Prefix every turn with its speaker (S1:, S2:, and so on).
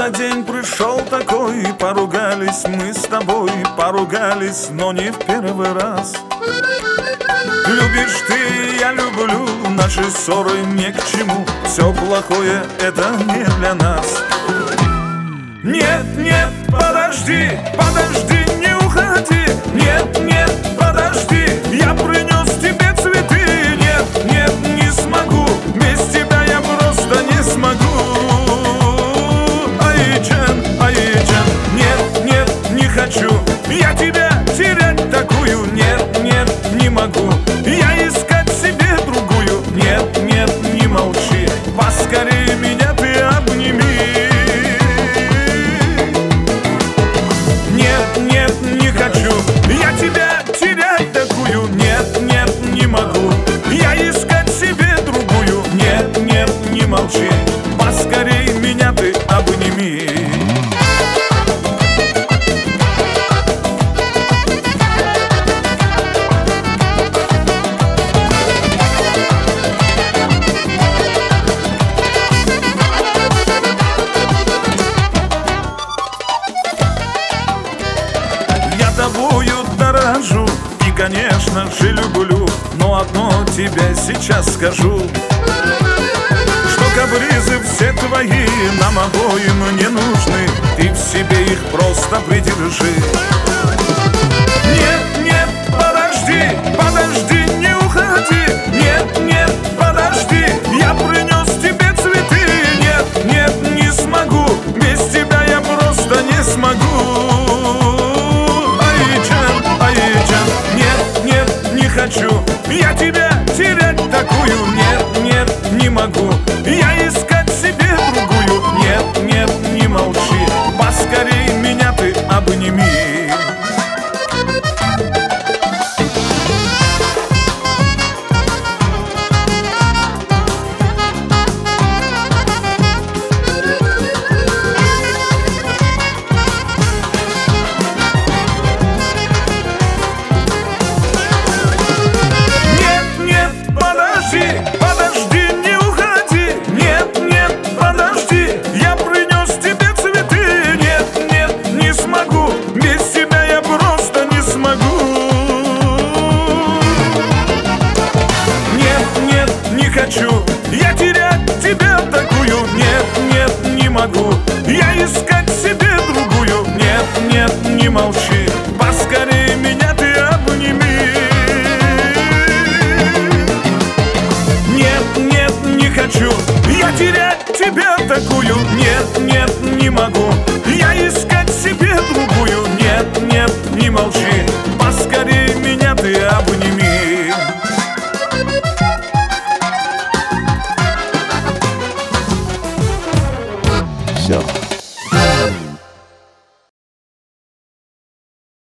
S1: за день пришел такой? Поругались мы с тобой, поругались, но не в первый раз. Любишь ты, я люблю, наши ссоры ни к чему. Все плохое — это не для нас. Нет, нет, подожди, подожди, не уходи. Нет, нет, подожди, я принес тебе цветы. Нет, нет, не смогу, без тебя я просто не смогу. Айджан, Айджан, нет, нет, не хочу я тебя терять такую. Нет, нет, не могу я искать себе другую. Нет, нет, не молчи, поскорее меня ты обними. Нет, нет, не хочу я тебя терять такую. Нет, нет, не могу я искать себе другую. Нет, нет, не молчи, поскорей меня ты обними. Тобою дорожу и, конечно же, люблю, но одно тебе сейчас скажу, что капризы все твои нам обоим не нужны. Ты в себе их просто придержи. Нет, нет, подожди, подожди, не уходи. Нет, нет, подожди, я принес тебе цветы. Нет, нет, не смогу, без тебя я просто не смогу. Нет, нет, не хочу я тебя терять такую. Нет, нет, не могу я искать себе другую. Нет, нет, не молчи, поскорей меня ты обними. Подожди, не уходи. Нет, нет, подожди, я принес тебе цветы. Нет, нет, не смогу, без тебя я просто не смогу. Нет, нет, не хочу я терять тебя такую. Нет, нет, не могу я искать себе другую. Нет, нет, не молчи,